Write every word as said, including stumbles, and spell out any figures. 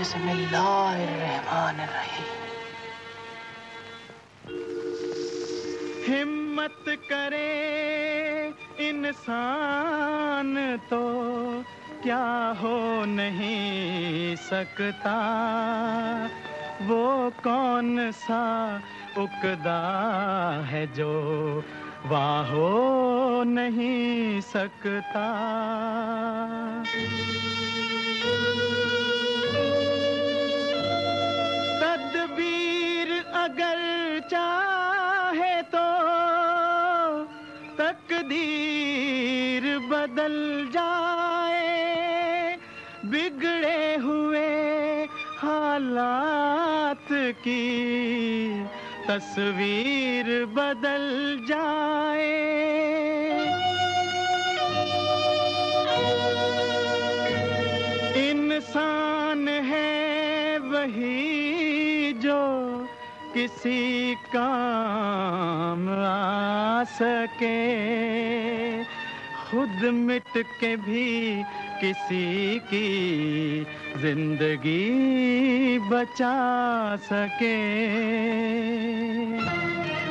बिस्मिल्लाहिर्रहमानिर्रहीम। हिम्मत करे इंसान तो क्या हो नहीं सकता, वो कौन सा उकदा है जो वाह हो नहीं सकता। तदबीर अगर चाहे तो तकदीर बदल जाए, बिगड़े हुए हालात की तस्वीर बदल जाए। इंसान है वही जो किसी काम आ सके, खुद मिट के भी किसी की जिंदगी बचा सके।